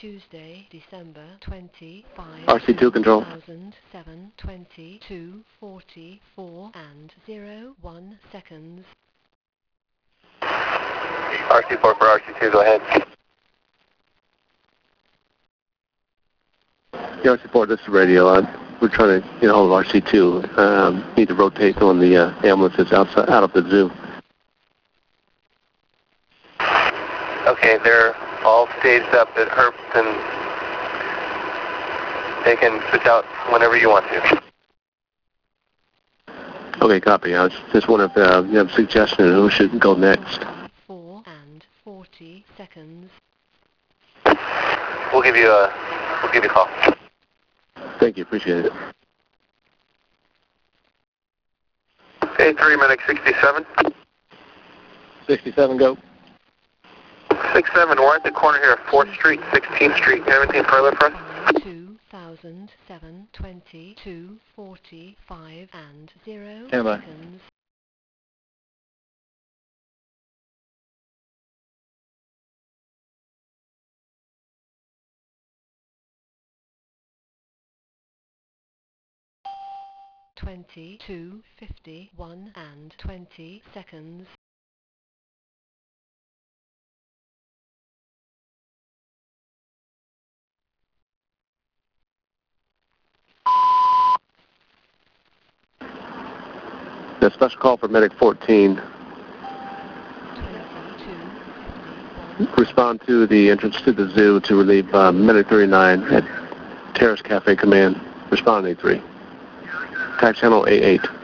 Tuesday, December 25, RC2 control. 2007, 22:44 and 01 seconds. RC4 for RC2, go ahead. Yeah, RC4, this is radio. We're trying to get a hold of RC2. Need to rotate on the ambulances out of the zoo. Okay, they're all staged up at Herbst, and they can switch out whenever you want to. Okay, copy. I was just wondering if you have a suggestion of who should go next. 4 and 40 seconds. We'll give you a call. Thank you, appreciate it. Okay, 3 minutes 67. 67, go. 67, we're at the corner here of 4th Street, 16th Street. You have anything further for us? 2007, 22:45 and 0 Standby. seconds. (22:51 and 20 seconds). The special call for medic 14. 22:51. Respond to the entrance to the zoo to relieve medic 39 at Terrace Cafe Command. Respond A3. Attack channel A8.